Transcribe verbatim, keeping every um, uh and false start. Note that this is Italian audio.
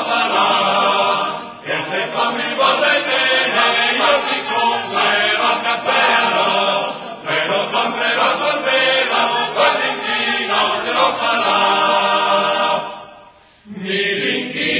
farà, e se fammi volte bene io ti comprerò a cappello, me lo comprerò col velo, quasi in chino te lo farà. Mi rinchi